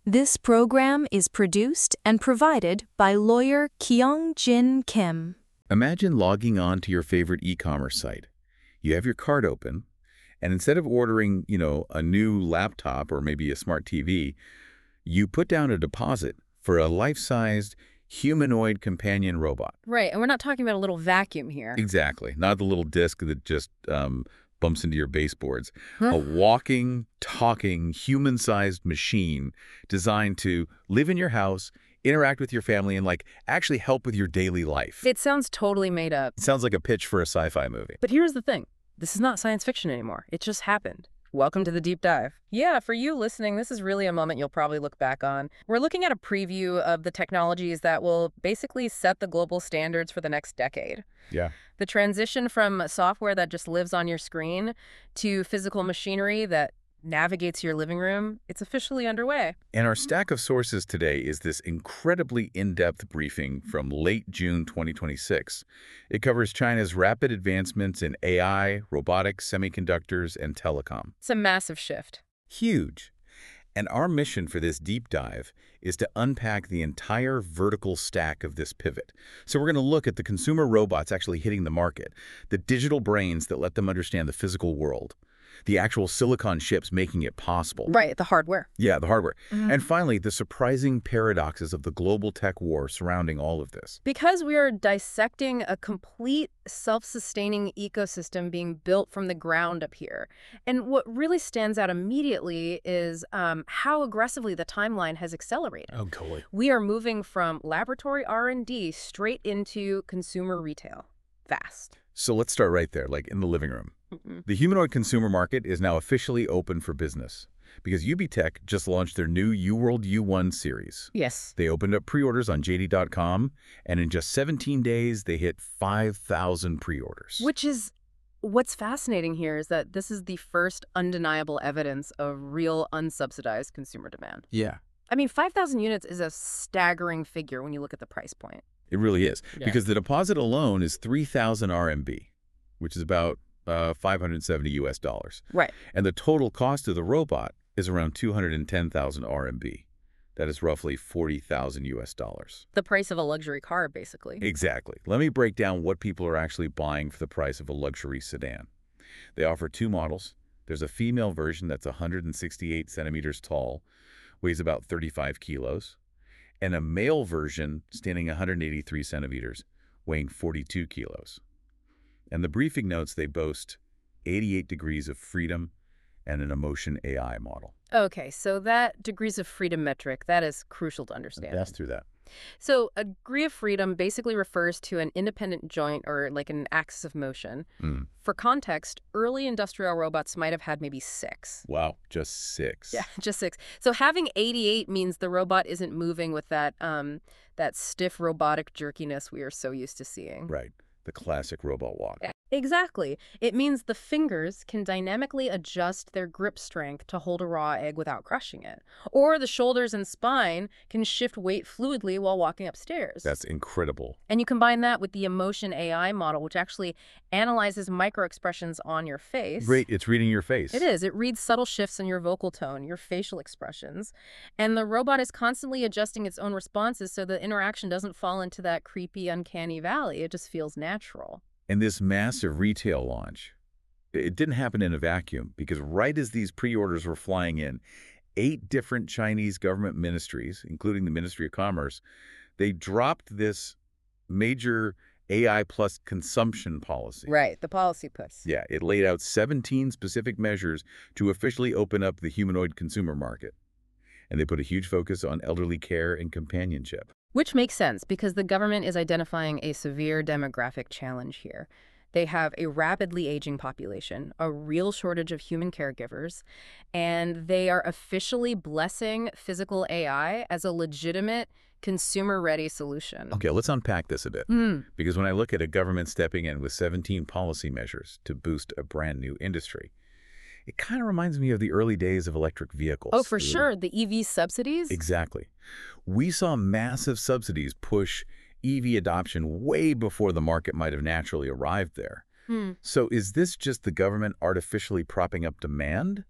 This program is produced and provided by lawyer Kyung-Jin Kim. Imagine logging on to your favorite e-commerce site. You have your cart open, and instead of ordering, a new laptop or maybe a smart TV, you put down a deposit for a life-sized humanoid companion robot. Right, and we're not talking about a little vacuum here. Exactly. Not the little disc that just bumps into your baseboards. Huh? A walking, talking, human-sized machine designed to live in your house, interact with your family, and actually help with your daily life. It sounds totally made up. It sounds like a pitch for a sci-fi movie. But here's the thing. This is not science fiction anymore. It just happened. Welcome to the deep dive. Yeah, for you listening, this is really a moment you'll probably look back on. We're looking at a preview of the technologies that will basically set the global standards for the next decade. Yeah. The transition from software that just lives on your screen to physical machinery that navigates your living room, it's officially underway. And our stack of sources today is this incredibly in-depth briefing from late June 2026. It covers China's rapid advancements in AI, robotics, semiconductors, and telecom. It's a massive shift. Huge. And our mission for this deep dive is to unpack the entire vertical stack of this pivot. So we're going to look at the consumer robots actually hitting the market, the digital brains that let them understand the physical world, the actual silicon chips making it possible. Right, the hardware. Yeah, the hardware. And finally, the surprising paradoxes of the global tech war surrounding all of this. Because we are dissecting a complete self-sustaining ecosystem being built from the ground up here. And what really stands out immediately is how aggressively the timeline has accelerated. Oh, totally. We are moving from laboratory R&D straight into consumer retail. Fast. So let's start right there, in the living room. The humanoid consumer market is now officially open for business because UB Tech just launched their new UWorld U1 series. Yes. They opened up pre-orders on JD.com, and in just 17 days, they hit 5,000 pre-orders. Which is what's fascinating here is that this is the first undeniable evidence of real unsubsidized consumer demand. Yeah. I mean, 5,000 units is a staggering figure when you look at the price point. It really is, Yeah. because the deposit alone is 3,000 RMB, which is about $570 US. Right. And the total cost of the robot is around 210,000 RMB. That is roughly $40,000 US. The price of a luxury car, basically. Exactly. Let me break down what people are actually buying for the price of a luxury sedan. They offer two models. There's a female version that's 168 centimeters tall, weighs about 35 kilos, and a male version standing 183 centimeters, weighing 42 kilos. And the briefing notes they boast 88 degrees of freedom and an emotion AI model. Okay, so that degrees of freedom metric, that is crucial to understand. That's through that. So a degree of freedom basically refers to an independent joint or like an axis of motion. For context, early industrial robots might have had maybe 6. Wow, just 6. Yeah, just 6. So having 88 means the robot isn't moving with that stiff robotic jerkiness we are so used to seeing. Right, the classic robot walk. Exactly. It means the fingers can dynamically adjust their grip strength to hold a raw egg without crushing it. Or the shoulders and spine can shift weight fluidly while walking upstairs. That's incredible. And you combine that with the emotion AI model, which actually analyzes microexpressions on your face. Great, it's reading your face. It is. It reads subtle shifts in your vocal tone, your facial expressions. And the robot is constantly adjusting its own responses so the interaction doesn't fall into that creepy, uncanny valley. It just feels natural. And this massive retail launch, it didn't happen in a vacuum, because right as these pre-orders were flying in, 8 different Chinese government ministries, including the Ministry of Commerce, they dropped this major AI plus consumption policy. Right, the policy puts. Yeah, it laid out 17 specific measures to officially open up the humanoid consumer market. And they put a huge focus on elderly care and companionship. Which makes sense because the government is identifying a severe demographic challenge here. They have a rapidly aging population, a real shortage of human caregivers, and they are officially blessing physical AI as a legitimate consumer-ready solution. Okay, let's unpack this a bit. Because when I look at a government stepping in with 17 policy measures to boost a brand new industry, it kind of reminds me of the early days of electric vehicles. Oh, for sure. The EV subsidies? Exactly. We saw massive subsidies push EV adoption way before the market might have naturally arrived there. So is this just the government artificially propping up demand?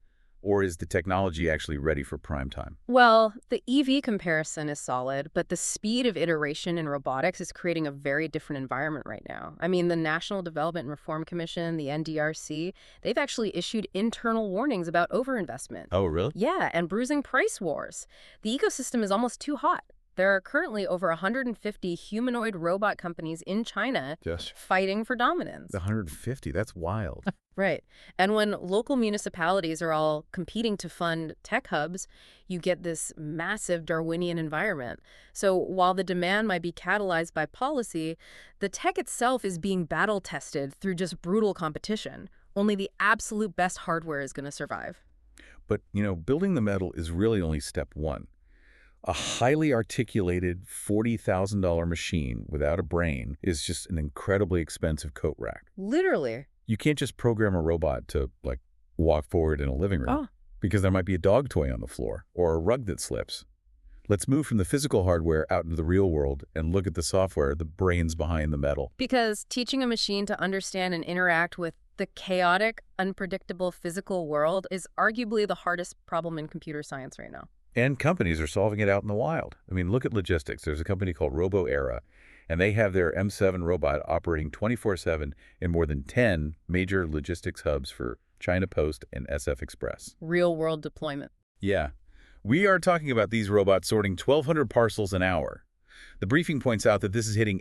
Or is the technology actually ready for prime time? Well, the EV comparison is solid, but the speed of iteration in robotics is creating a very different environment right now. I mean, the National Development and Reform Commission, the NDRC, they've actually issued internal warnings about overinvestment. Oh, really? Yeah, and bruising price wars. The ecosystem is almost too hot. There are currently over 150 humanoid robot companies in China Yes. fighting for dominance. 150, that's wild. Right. And when local municipalities are all competing to fund tech hubs, you get this massive Darwinian environment. So while the demand might be catalyzed by policy, the tech itself is being battle tested through just brutal competition. Only the absolute best hardware is going to survive. But, building the metal is really only step one. A highly articulated $40,000 machine without a brain is just an incredibly expensive coat rack. Literally. You can't just program a robot to, walk forward in a living room because there might be a dog toy on the floor or a rug that slips. Let's move from the physical hardware out into the real world and look at the software, the brains behind the metal. Because teaching a machine to understand and interact with the chaotic, unpredictable physical world is arguably the hardest problem in computer science right now. And companies are solving it out in the wild. I mean, look at logistics. There's a company called RoboEra, and they have their M7 robot operating 24/7 in more than 10 major logistics hubs for China Post and SF Express. Real-world deployment. Yeah. We are talking about these robots sorting 1,200 parcels an hour. The briefing points out that this is hitting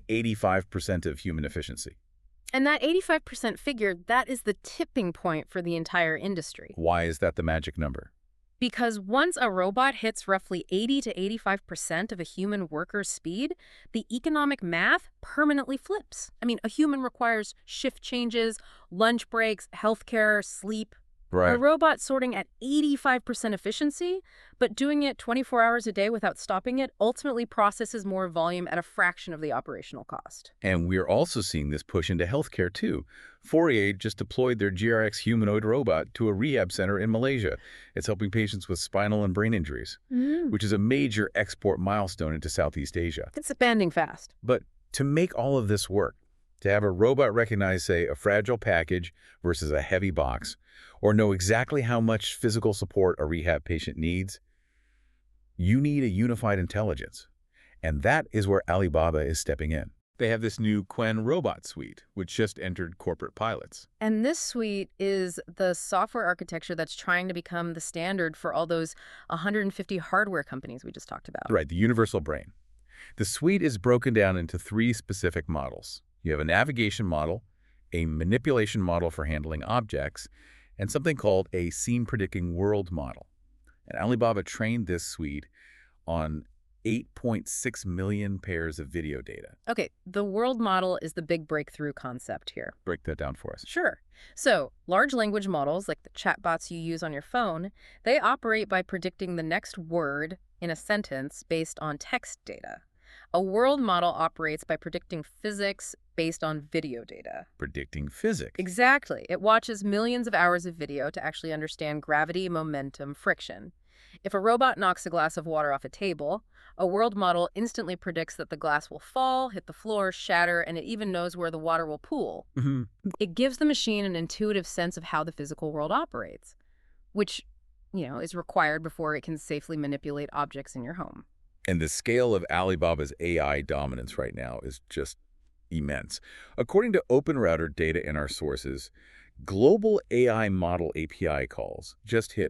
85% of human efficiency. And that 85% figure, that is the tipping point for the entire industry. Why is that the magic number? Because once a robot hits roughly 80 to 85% of a human worker's speed, the economic math permanently flips. I mean, a human requires shift changes, lunch breaks, healthcare, sleep. A robot sorting at 85% efficiency, but doing it 24 hours a day without stopping it, ultimately processes more volume at a fraction of the operational cost. And we're also seeing this push into healthcare, too. Fourier just deployed their GRX humanoid robot to a rehab center in Malaysia. It's helping patients with spinal and brain injuries, which is a major export milestone into Southeast Asia. It's expanding fast. But to make all of this work, to have a robot recognize, say, a fragile package versus a heavy box, or know exactly how much physical support a rehab patient needs, you need a unified intelligence. And that is where Alibaba is stepping in. They have this new Qwen robot suite, which just entered corporate pilots. And this suite is the software architecture that's trying to become the standard for all those 150 hardware companies we just talked about. Right, the universal brain. The suite is broken down into 3 specific models. You have a navigation model, a manipulation model for handling objects, and something called a scene-predicting world model. And Alibaba trained this suite on 8.6 million pairs of video data. Okay, the world model is the big breakthrough concept here. Break that down for us. Sure. So, large language models, like the chatbots you use on your phone, they operate by predicting the next word in a sentence based on text data. A world model operates by predicting physics based on video data. Predicting physics. Exactly. It watches millions of hours of video to actually understand gravity, momentum, friction. If a robot knocks a glass of water off a table, a world model instantly predicts that the glass will fall, hit the floor, shatter, and it even knows where the water will pool. It gives the machine an intuitive sense of how the physical world operates, which, is required before it can safely manipulate objects in your home. And the scale of Alibaba's AI dominance right now is just immense. According to OpenRouter data in our sources, global AI model API calls just hit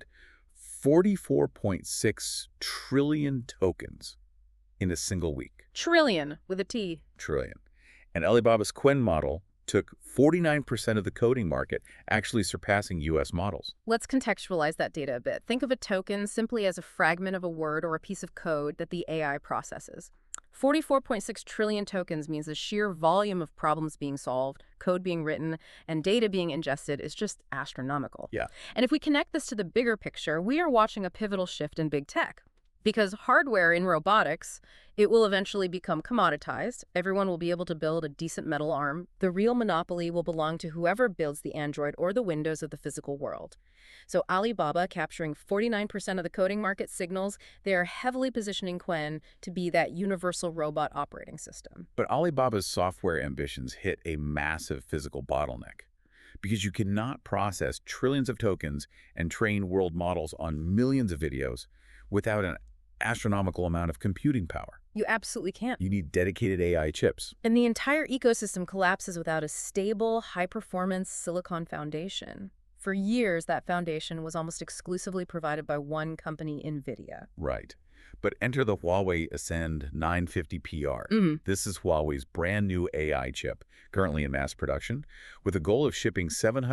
44.6 trillion tokens in a single week. Trillion, with a T. Trillion. And Alibaba's Qwen model took 49% of the coding market, actually surpassing U.S. models. Let's contextualize that data a bit. Think of a token simply as a fragment of a word or a piece of code that the AI processes. 44.6 trillion tokens means the sheer volume of problems being solved, code being written, and data being ingested is just astronomical. Yeah. And if we connect this to the bigger picture, we are watching a pivotal shift in big tech. Because hardware in robotics, it will eventually become commoditized. Everyone will be able to build a decent metal arm. The real monopoly will belong to whoever builds the Android or the Windows of the physical world. So Alibaba, capturing 49% of the coding market, signals they are heavily positioning Qwen to be that universal robot operating system. But Alibaba's software ambitions hit a massive physical bottleneck. because you cannot process trillions of tokens and train world models on millions of videos without an astronomical amount of computing power. You absolutely can't. You need dedicated AI chips. And the entire ecosystem collapses without a stable, high-performance silicon foundation. For years, that foundation was almost exclusively provided by one company, NVIDIA. Right. But enter the Huawei Ascend 950PR. This is Huawei's brand new AI chip, currently in mass production, with a goal of shipping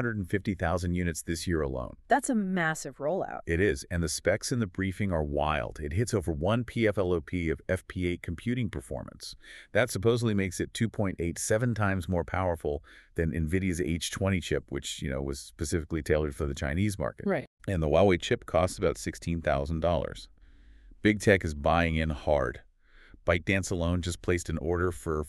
750,000 units this year alone. That's a massive rollout. It is, and the specs in the briefing are wild. It hits over 1 PFLOP of FP8 computing performance. That supposedly makes it 2.87 times more powerful than NVIDIA's H20 chip, which, was specifically tailored for the Chinese market. Right. And the Huawei chip costs about $16,000. Big tech is buying in hard. ByteDance alone just placed an order for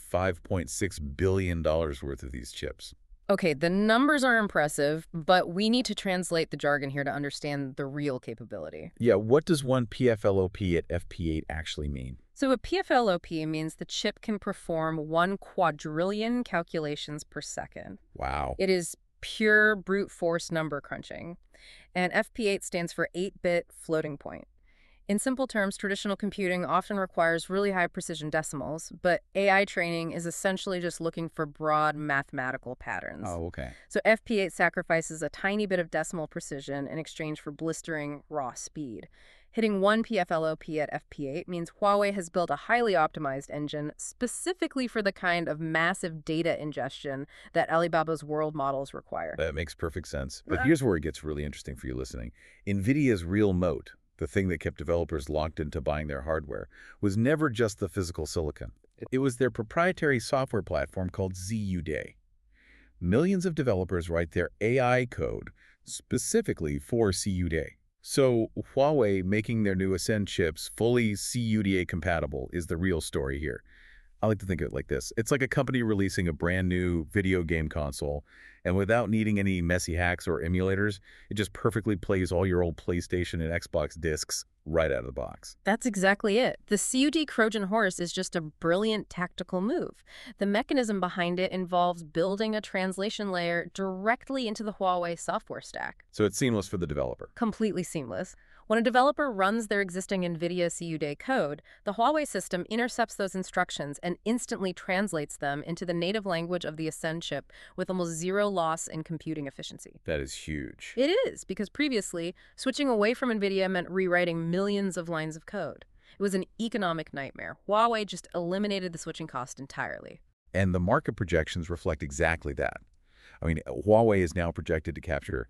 $5.6 billion worth of these chips. Okay, the numbers are impressive, but we need to translate the jargon here to understand the real capability. Yeah, what does 1 PFLOP at FP8 actually mean? So a PFLOP means the chip can perform 1 quadrillion calculations per second. Wow. It is pure brute force number crunching. And FP8 stands for 8-bit floating point. In simple terms, traditional computing often requires really high precision decimals, but AI training is essentially just looking for broad mathematical patterns. Oh, okay. So FP8 sacrifices a tiny bit of decimal precision in exchange for blistering raw speed. Hitting 1 PFLOP at FP8 means Huawei has built a highly optimized engine specifically for the kind of massive data ingestion that Alibaba's world models require. That makes perfect sense. But here's where it gets really interesting for you listening. NVIDIA's real moat, the thing that kept developers locked into buying their hardware, was never just the physical silicon. It was their proprietary software platform called ZUDay. Millions of developers write their AI code specifically for ZUDay. So Huawei making their new Ascend chips fully ZUDA compatible is the real story here. I like to think of it like this. It's like a company releasing a brand new video game console, and without needing any messy hacks or emulators, it just perfectly plays all your old PlayStation and Xbox discs right out of the box. That's exactly it. The CUD Trojan horse is just a brilliant tactical move. The mechanism behind it involves building a translation layer directly into the Huawei software stack. So it's seamless for the developer. Completely seamless. When a developer runs their existing NVIDIA CUDA code, the Huawei system intercepts those instructions and instantly translates them into the native language of the Ascend chip with almost zero loss in computing efficiency. That is huge. It is, because previously, switching away from NVIDIA meant rewriting millions of lines of code. It was an economic nightmare. Huawei just eliminated the switching cost entirely. And the market projections reflect exactly that. I mean, Huawei is now projected to capture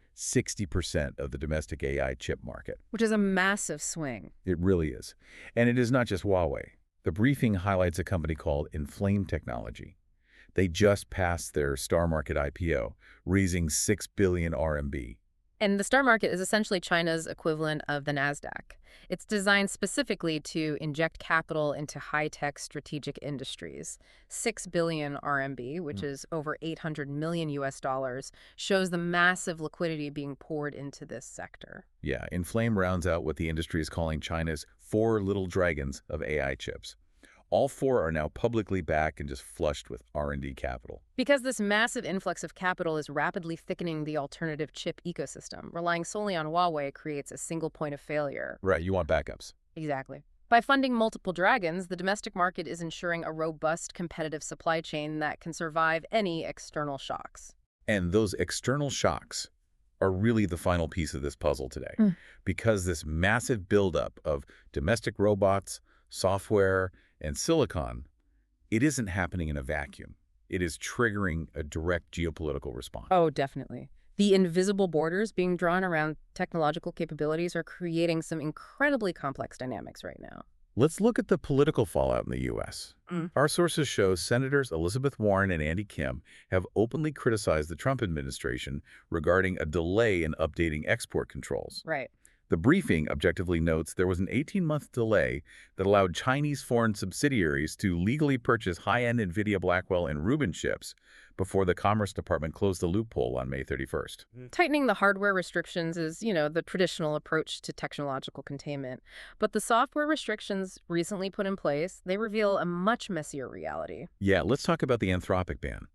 60% of the domestic AI chip market. Which is a massive swing. It really is. And it is not just Huawei. The briefing highlights a company called Inflame Technology. They just passed their Star Market IPO, raising 6 billion RMB. And the Star Market is essentially China's equivalent of the NASDAQ. It's designed specifically to inject capital into high-tech strategic industries. 6 billion RMB, which is over 800 million US dollars, shows the massive liquidity being poured into this sector. Yeah, Inflame rounds out what the industry is calling China's 4 little dragons of AI chips. All 4 are now publicly backed and just flushed with R&D capital. Because this massive influx of capital is rapidly thickening the alternative chip ecosystem, relying solely on Huawei creates a single point of failure. Right, you want backups. Exactly. By funding multiple dragons, the domestic market is ensuring a robust competitive supply chain that can survive any external shocks. And those external shocks are really the final piece of this puzzle today. Because this massive buildup of domestic robots, software, and silicon, it isn't happening in a vacuum. It is triggering a direct geopolitical response. Oh, definitely. The invisible borders being drawn around technological capabilities are creating some incredibly complex dynamics right now. Let's look at the political fallout in the U.S. Our sources show Senators Elizabeth Warren and Andy Kim have openly criticized the Trump administration regarding a delay in updating export controls. Right. The briefing objectively notes there was an 18-month delay that allowed Chinese foreign subsidiaries to legally purchase high-end NVIDIA Blackwell and Rubin chips before the Commerce Department closed the loophole on May 31st. Tightening the hardware restrictions is, the traditional approach to technological containment. But the software restrictions recently put in place, they reveal a much messier reality. Yeah, let's talk about the Anthropic ban.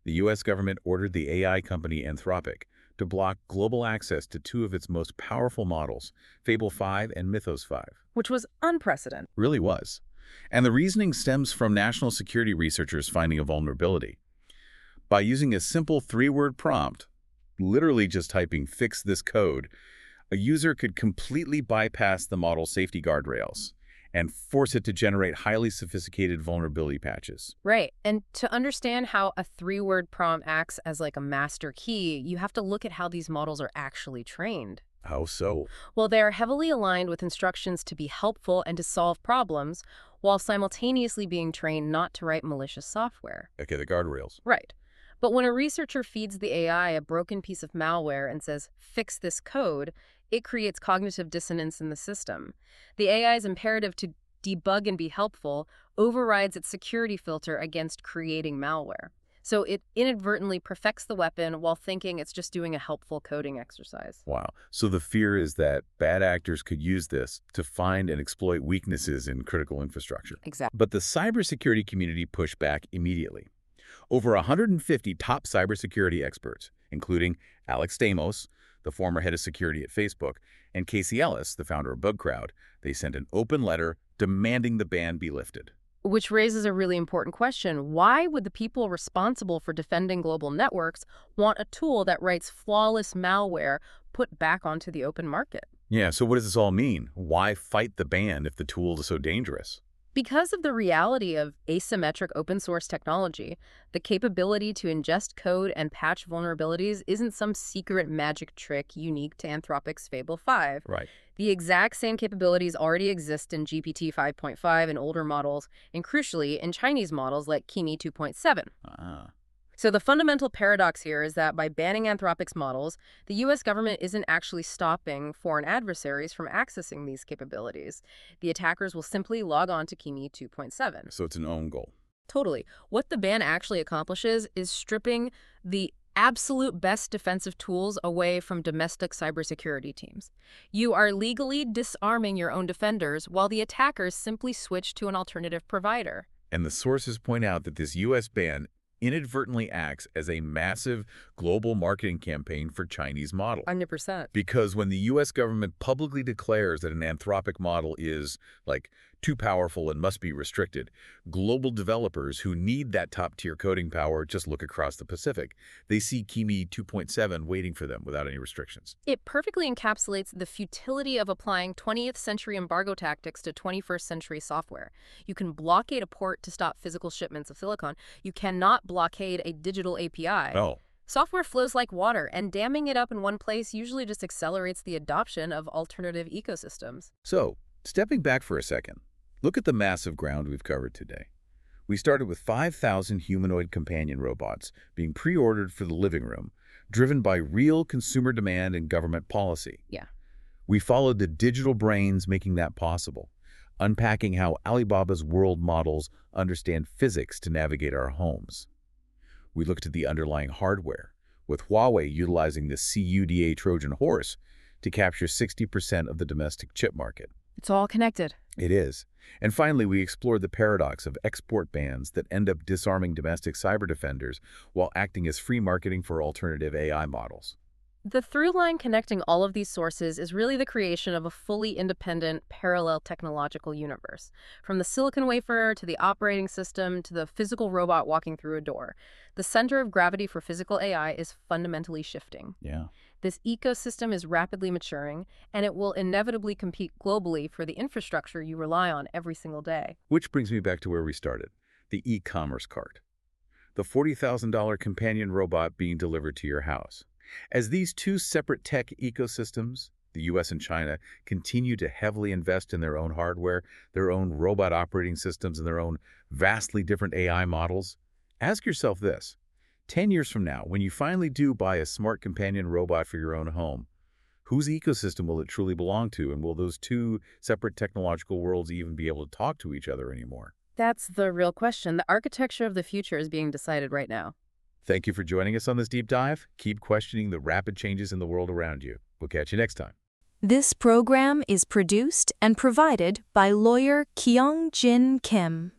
The U.S. government ordered the AI company Anthropic to block global access to two of its most powerful models, Fable 5 and Mythos 5. Which was unprecedented. Really was. And the reasoning stems from national security researchers finding a vulnerability. By using a simple three-word prompt, literally just typing "fix this code," a user could completely bypass the model's safety guardrails and force it to generate highly sophisticated vulnerability patches. Right. And to understand how a three-word prompt acts as like a master key, you have to look at how these models are actually trained. How so? Well, they are heavily aligned with instructions to be helpful and to solve problems, while simultaneously being trained not to write malicious software. Okay, the guardrails. Right. But when a researcher feeds the AI a broken piece of malware and says, "fix this code," it creates cognitive dissonance in the system. The AI's imperative to debug and be helpful overrides its security filter against creating malware. So it inadvertently perfects the weapon while thinking it's just doing a helpful coding exercise. Wow. So the fear is that bad actors could use this to find and exploit weaknesses in critical infrastructure. Exactly. But the cybersecurity community pushed back immediately. Over 150 top cybersecurity experts, including Alex Stamos, the former head of security at Facebook, and Casey Ellis, the founder of BugCrowd, they sent an open letter demanding the ban be lifted. Which raises a really important question. Why would the people responsible for defending global networks want a tool that writes flawless malware put back onto the open market? Yeah, so what does this all mean? Why fight the ban if the tool is so dangerous? Because of the reality of asymmetric open source technology, the capability to ingest code and patch vulnerabilities isn't some secret magic trick unique to Anthropic's Fable 5. Right. The exact same capabilities already exist in GPT 5.5 and older models, and crucially, in Chinese models like Kimi 2.7. Ah. So the fundamental paradox here is that by banning Anthropic's models, the U.S. government isn't actually stopping foreign adversaries from accessing these capabilities. The attackers will simply log on to Kimi 2.7. So it's an own goal. Totally. What the ban actually accomplishes is stripping the absolute best defensive tools away from domestic cybersecurity teams. You are legally disarming your own defenders while the attackers simply switch to an alternative provider. And the sources point out that this U.S. ban inadvertently acts as a massive global marketing campaign for Chinese models. 100%. Because when the U.S. government publicly declares that an Anthropic model is, like, too powerful and must be restricted, global developers who need that top-tier coding power just look across the Pacific. They see Kimi 2.7 waiting for them without any restrictions. It perfectly encapsulates the futility of applying 20th century embargo tactics to 21st century software. You can blockade a port to stop physical shipments of silicon. You cannot blockade a digital API. Oh. Software flows like water, and damming it up in one place usually just accelerates the adoption of alternative ecosystems. So, stepping back for a second, look at the massive ground we've covered today. We started with 5,000 humanoid companion robots being pre-ordered for the living room, driven by real consumer demand and government policy. Yeah. We followed the digital brains making that possible, unpacking how Alibaba's world models understand physics to navigate our homes. We looked at the underlying hardware, with Huawei utilizing the CUDA Trojan horse to capture 60% of the domestic chip market. It's all connected. It is. And finally, we explored the paradox of export bans that end up disarming domestic cyber defenders while acting as free marketing for alternative AI models. The through line connecting all of these sources is really the creation of a fully independent, parallel technological universe. From the silicon wafer to the operating system to the physical robot walking through a door, the center of gravity for physical AI is fundamentally shifting. Yeah. This ecosystem is rapidly maturing, and it will inevitably compete globally for the infrastructure you rely on every single day. Which brings me back to where we started, the e-commerce cart. The $40,000 companion robot being delivered to your house. As these two separate tech ecosystems, the US and China, continue to heavily invest in their own hardware, their own robot operating systems, and their own vastly different AI models, ask yourself this. 10 years from now, when you finally do buy a smart companion robot for your own home, whose ecosystem will it truly belong to, and will those two separate technological worlds even be able to talk to each other anymore? That's the real question. The architecture of the future is being decided right now. Thank you for joining us on this deep dive. Keep questioning the rapid changes in the world around you. We'll catch you next time. This program is produced and provided by lawyer Kyung Jin Kim.